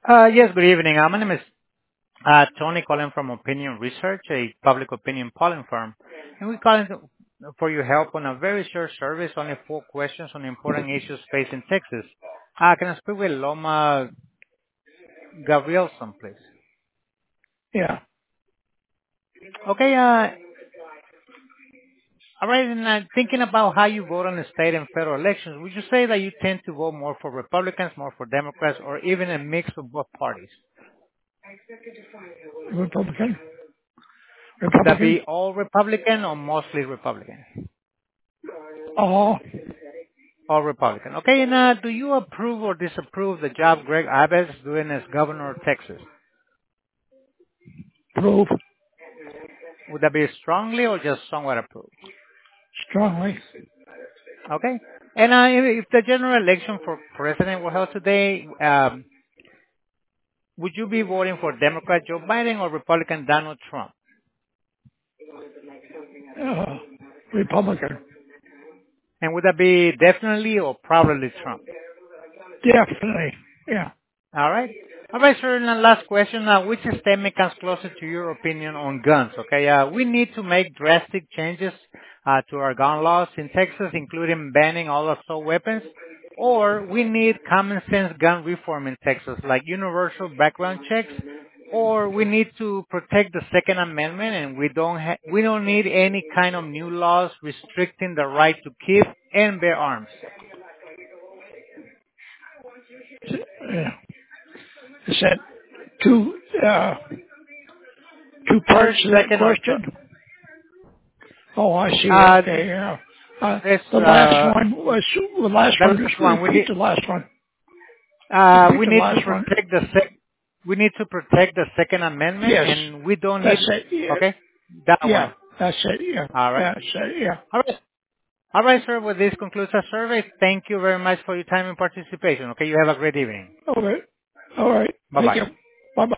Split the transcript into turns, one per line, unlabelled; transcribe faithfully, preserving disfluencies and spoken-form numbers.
Uh, Yes, good evening. Uh, My name is uh, Tony calling from Opinion Research, a public opinion polling firm. And we're calling to- for your help on a very short service, only four questions on important issues facing Texas. Uh, Can I speak with Loma Gabrielson, please?
Yeah.
Okay, uh, all right, and uh, thinking about how you vote on the state and federal elections, would you say that you tend to vote more for Republicans, more for Democrats, or even a mix of both parties?
Republican.
Would that
Republican.
be all Republican or mostly Republican?
All
All Republican. Okay, and uh, do you approve or disapprove the job Greg Abbott is doing as governor of Texas?
prove
Would that be strongly or just somewhat approved?
strongly.
Okay. And uh, if if the general election for president were held today, um, would you be voting for Democrat Joe Biden or Republican Donald Trump?
Uh, Republican.
And would that be definitely or probably Trump?
Definitely. Yeah.
All right. All right, sir. And the last question, uh, which statement comes closer to your opinion on guns? Okay, uh, we need to make drastic changes uh, to our gun laws in Texas, including banning all assault weapons, or we need common sense gun reform in Texas, like universal background checks, or we need to protect the Second Amendment, and we don't ha- we don't need any kind of new laws restricting the right to keep and bear arms.
Yeah. Is that two uh, two parts
First,
to that
second, or
question?
third.
Oh, I see.
Uh,
Okay. Yeah. Uh,
it's
the last
uh,
one was the last
The
one.
last
Just
one, we
repeat
need,
the last one.
uh,
Repeat
we
the
need to
last one.
protect the sec, we need to protect the Second Amendment,
Yes.
and we don't need,
That's it. Yeah.
okay, that
Yeah.
one.
That's it. Yeah.
All right.
That's it. Yeah.
All right. All right, sir. Well, this concludes our survey. Thank you very much for your time and participation. Okay, you have a great evening.
Okay. All right.
Bye
Thank
bye.
you.